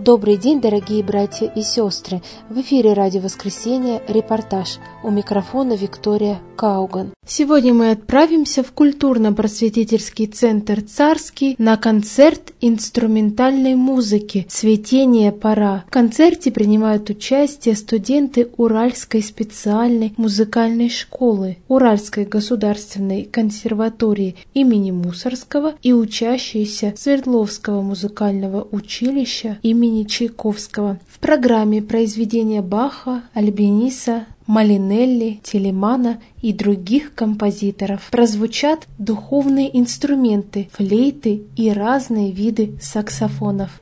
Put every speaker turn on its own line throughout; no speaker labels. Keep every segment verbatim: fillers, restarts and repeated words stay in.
Добрый день, дорогие братья и сестры! В эфире Радио Воскресения репортаж. У микрофона Виктория Кауган. Сегодня мы отправимся в культурно-просветительский центр «Царский» на концерт инструментальной музыки «Цветение пора». В концерте принимают участие студенты Уральской специальной музыкальной школы, Уральской государственной консерватории имени Мусоргского и учащиеся Свердловского музыкального училища имени Чайковского. В программе произведения Баха, Альбениса, Малинелли, Телемана и других композиторов. Прозвучат духовные инструменты, флейты и разные виды саксофонов.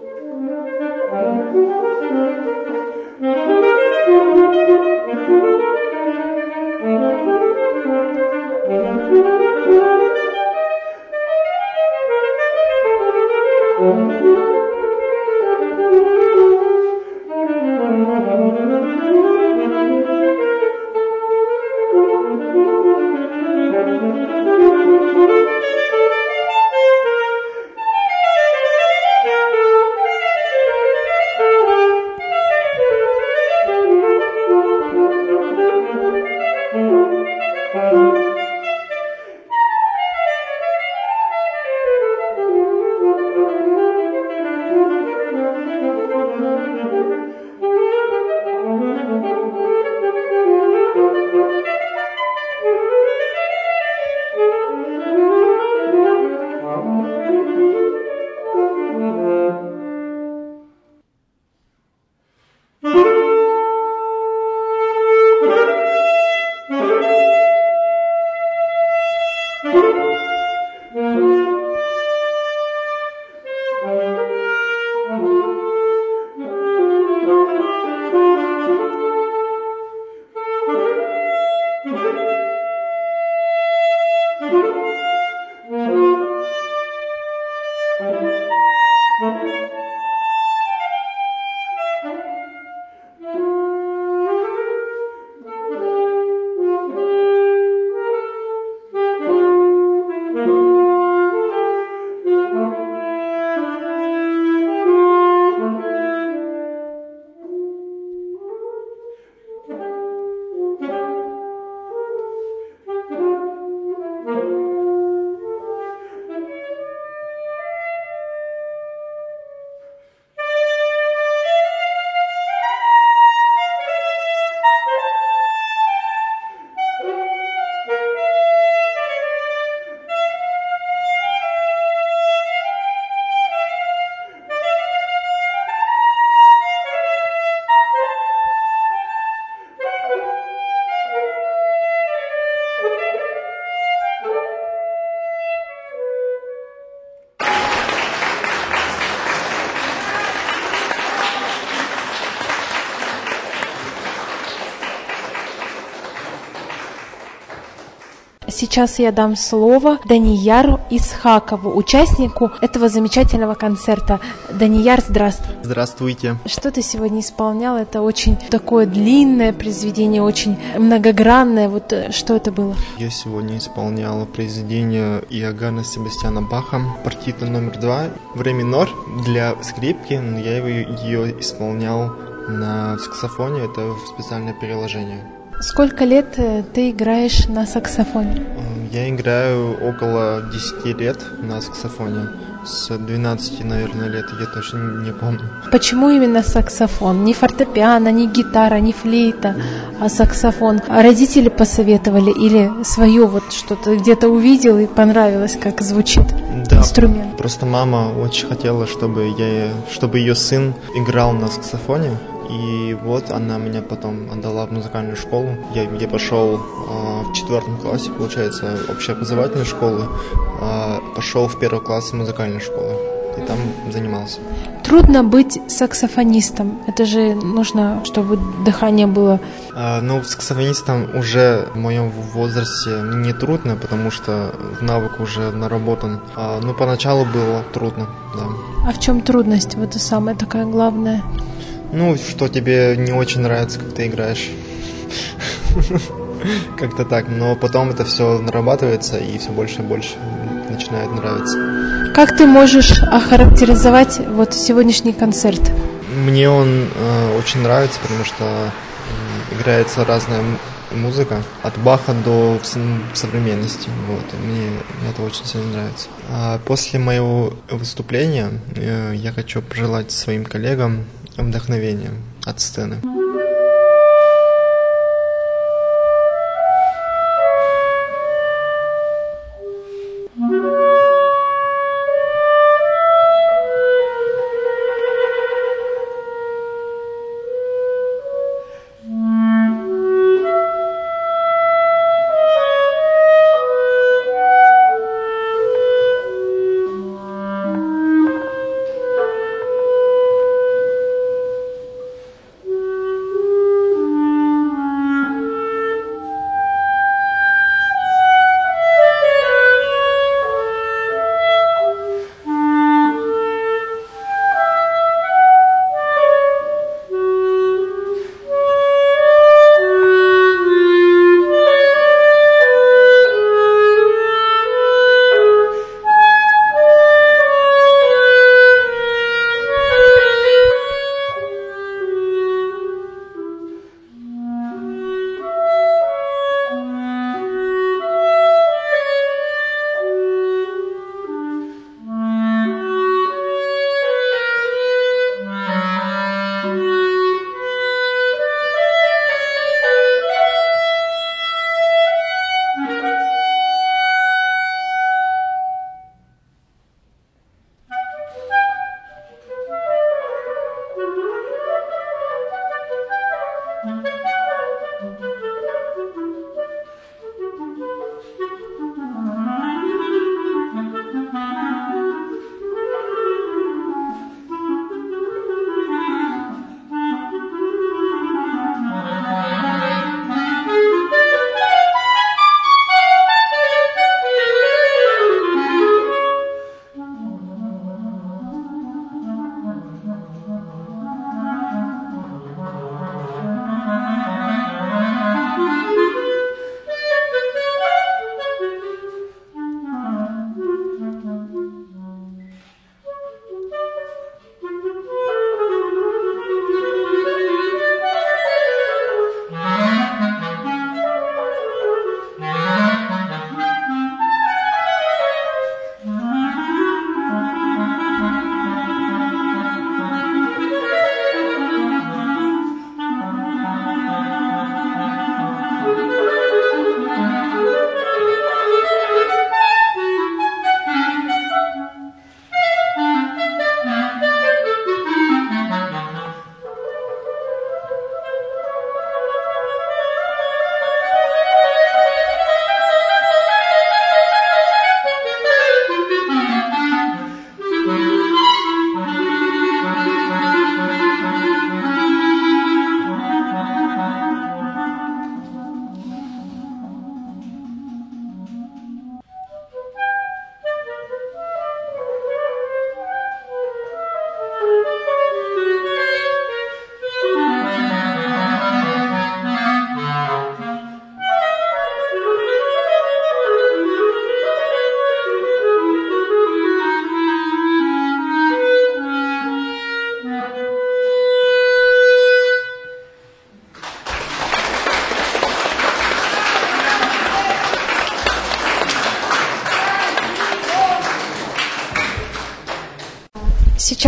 Thank you.
сейчас я дам слово Данияру Исхакову, участнику этого замечательного концерта. Данияр, здравствуй.
Здравствуйте.
Что ты сегодня исполнял? Это очень такое длинное произведение, очень многогранное. Вот что это было?
Я сегодня исполнял произведение Иоганна Себастьяна Баха, партита номер два в ре минор для скрипки. Но я его, ее исполнял на саксофоне, это специальное переложение.
Сколько лет ты играешь на саксофоне?
Я играю около десяти лет на саксофоне. С двенадцати, наверное, лет, я точно не помню.
Почему именно саксофон? Не фортепиано, не гитара, не флейта, а саксофон. А родители посоветовали или свое вот что-то где-то увидел и понравилось, как звучит
да,
инструмент?
Просто мама очень хотела, чтобы, я, чтобы ее сын играл на саксофоне. И вот она меня потом отдала в музыкальную школу. Я, я пошел э, в четвертом классе, получается, общеобразовательной школы. Э, пошел в первый класс музыкальной школы. И там занимался.
Трудно быть саксофонистом. Это же нужно, чтобы дыхание было.
Э, ну, саксофонистом уже в моем возрасте не трудно, потому что навык уже наработан. Э, ну, поначалу было трудно, да.
А в чем трудность? Вот это самое такая главная.
Ну, что тебе не очень нравится, как ты играешь. Как-то так. Но потом это все нарабатывается и все больше и больше начинает нравиться.
Как ты можешь охарактеризовать вот сегодняшний концерт?
Мне он э, очень нравится, потому что э, играется разная музыка, от Баха до современности. Вот. Мне это очень сильно нравится. А после моего выступления э, я хочу пожелать своим коллегам вдохновения от сцены.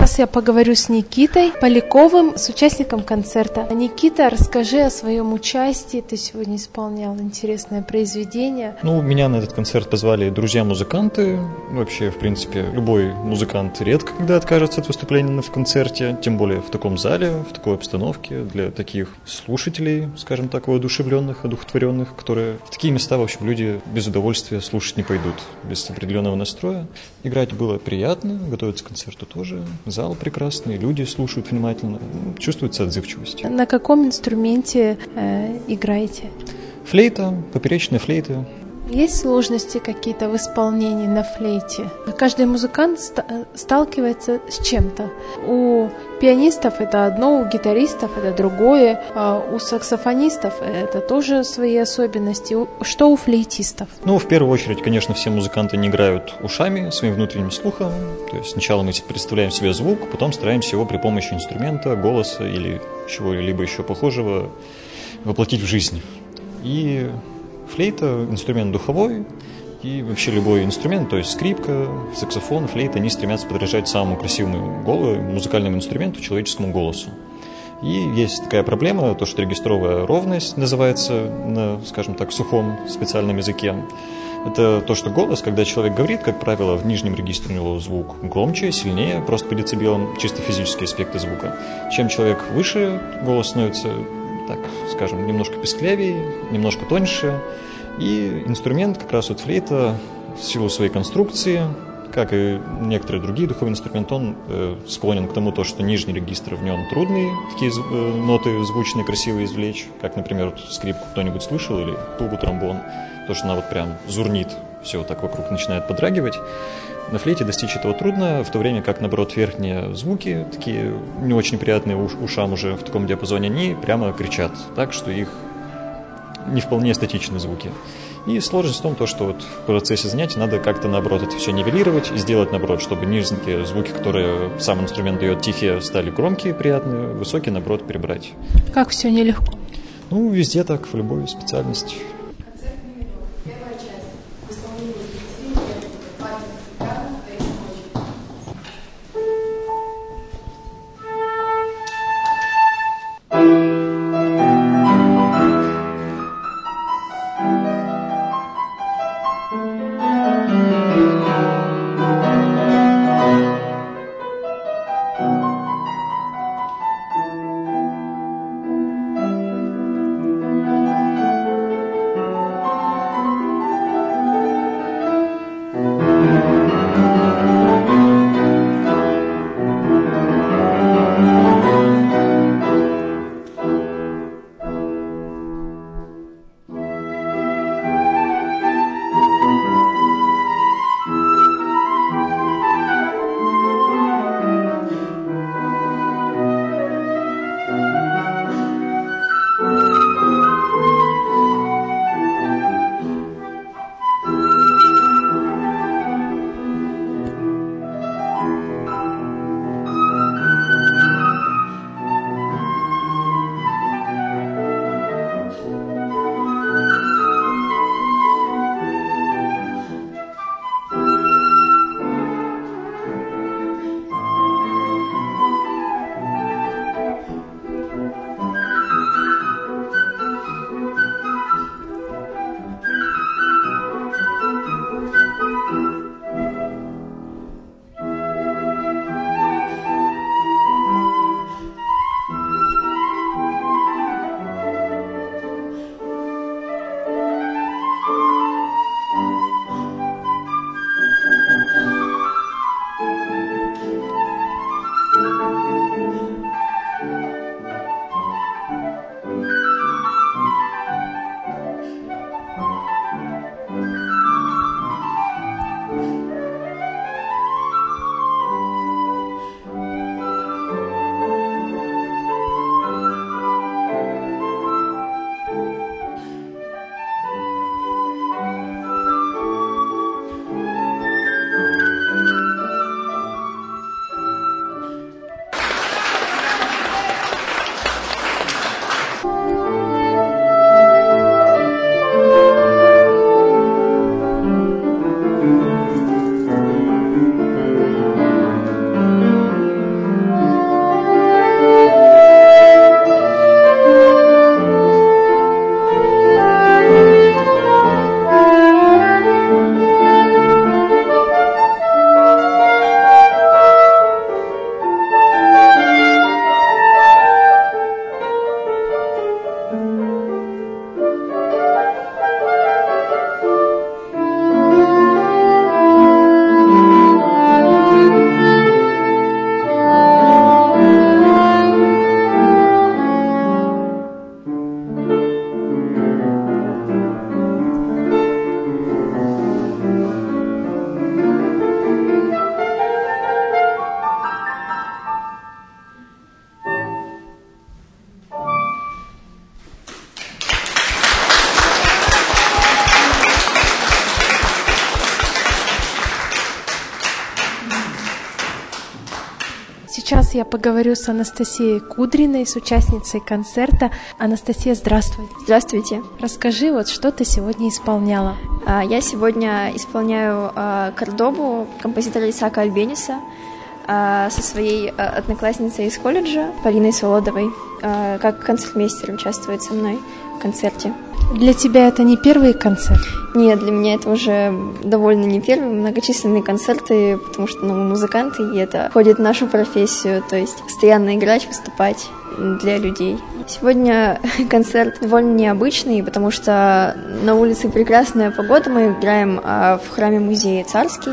Сейчас я поговорю с Никитой Поляковым, с участником концерта. Никита, расскажи о своем участии. Ты сегодня исполнял интересное произведение.
Ну, меня на этот концерт позвали друзья-музыканты. Вообще, в принципе, любой музыкант редко когда откажется от выступления в концерте, тем более в таком зале, в такой обстановке, для таких слушателей, скажем так, воодушевленных, одухотворенных, которые в такие места, в общем, люди без удовольствия слушать не пойдут, без определенного настроя. Играть было приятно, готовиться к концерту тоже. Зал прекрасный, люди слушают внимательно, чувствуется отзывчивость.
На каком инструменте э, играете?
Флейта, поперечная флейта.
Есть сложности какие-то в исполнении на флейте? Каждый музыкант ст- сталкивается с чем-то. У пианистов это одно, у гитаристов это другое, а у саксофонистов это тоже свои особенности. Что у флейтистов?
Ну, в первую очередь, конечно, все музыканты не играют ушами, своим внутренним слухом. То есть сначала мы представляем себе звук, потом стараемся его при помощи инструмента, голоса или чего-либо еще похожего воплотить в жизнь. И флейта – инструмент духовой, и вообще любой инструмент, то есть скрипка, саксофон, флейта, они стремятся подражать самому красивому голу, музыкальному инструменту, человеческому голосу. И есть такая проблема, то, что регистровая ровность называется на, скажем так, сухом специальном языке. Это то, что голос, когда человек говорит, как правило, в нижнем регистре у него звук громче, сильнее, просто по децибелам, чисто физические аспекты звука. Чем человек выше, голос становится, так скажем, немножко песклявее, немножко тоньше. И инструмент, как раз вот флейта, в силу своей конструкции, как и некоторые другие духовые инструменты, он э, склонен к тому, то, что нижний регистр в нем трудные, такие э, ноты звучные, красивые извлечь, как, например, вот скрипку кто-нибудь слышал, или тубу, тромбон, то, что она вот прям зурнит, все вот так вокруг начинает подрагивать. На флейте достичь этого трудно, в то время как, наоборот, верхние звуки, такие не очень приятные ушам уже в таком диапазоне, они прямо кричат, так что их не вполне эстетичные звуки. И сложность в том, что вот в процессе занятий надо как-то, наоборот, это все нивелировать и сделать, наоборот, чтобы низкие звуки, которые сам инструмент дает, тихие, стали громкие, приятные, высокие, наоборот, перебрать.
Как все нелегко?
Ну, везде так, в любой специальности.
Сейчас я поговорю с Анастасией Кудриной, с участницей концерта. Анастасия, здравствуй.
Здравствуйте.
Расскажи, вот что ты сегодня исполняла?
Я сегодня исполняю Кордобу композитора Исаака Альбениса со своей одноклассницей из колледжа Полиной Солодовой, как концертмейстер участвует со мной в концерте.
Для тебя это не первый концерт?
Нет, для меня это уже довольно не первый, многочисленные концерты, потому что ну, мы музыканты, и это входит в нашу профессию, то есть постоянно играть, выступать для людей. Сегодня концерт довольно необычный, потому что на улице прекрасная погода, мы играем в храме-музее «Царский».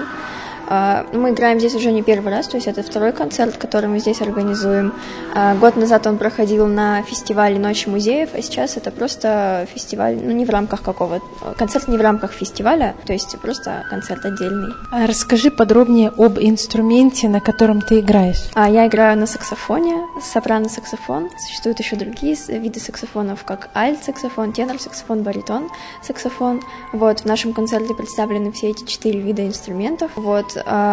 Мы играем здесь уже не первый раз, то есть это второй концерт, который мы здесь организуем. Год назад он проходил на фестивале «Ночи музеев», а сейчас это просто фестиваль, ну не в рамках какого, концерт не в рамках фестиваля, то есть просто концерт отдельный.
А расскажи подробнее об инструменте, на котором ты играешь.
А я играю на саксофоне, сопрано-саксофон. Существуют еще другие виды саксофонов, как альт-саксофон, тенор-саксофон, баритон-саксофон. Вот, в нашем концерте представлены все эти четыре вида инструментов. Вот.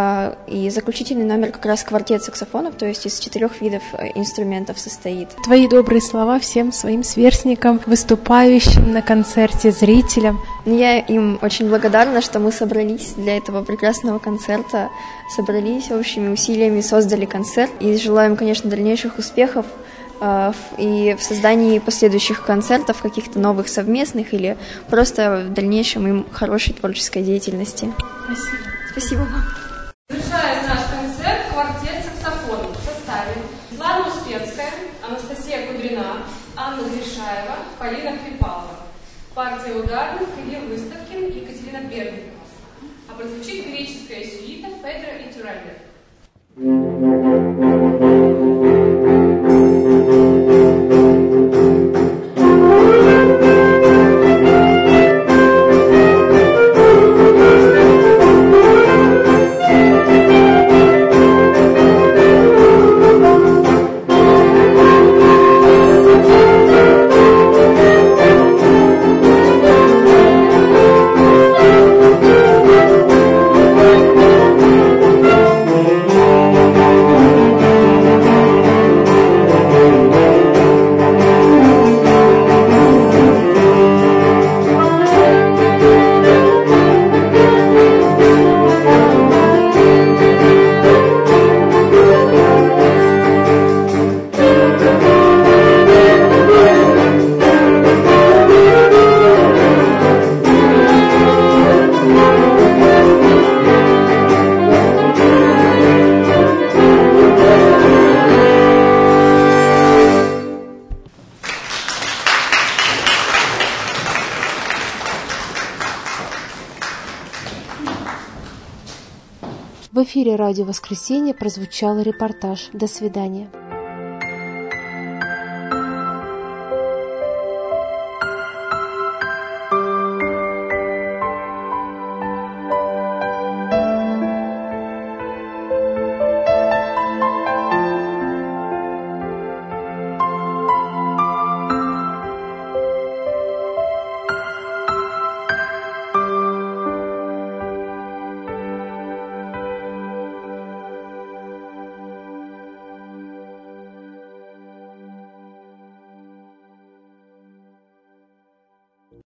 И заключительный номер как раз квартет саксофонов, то есть из четырех видов инструментов состоит.
Твои добрые слова всем своим сверстникам, выступающим на концерте, зрителям.
Я им очень благодарна, что мы собрались для этого прекрасного концерта, собрались общими усилиями, создали концерт, и желаем, конечно, дальнейших успехов и в создании последующих концертов, каких-то новых совместных или просто в дальнейшем им хорошей творческой деятельности.
Спасибо.
Спасибо вам.
Завершает наш концерт квартет саксофонов в составе Светлана Успенская, Анастасия Кудрина, Анна Гришаева, Полина Хлепалова. Партия ударных Кирилл Выставкин и Екатерина Бердникова. А прозвучит греческая сюита Педро Итюральбер.
В эфире «Радио Воскресенье» прозвучал репортаж. До свидания.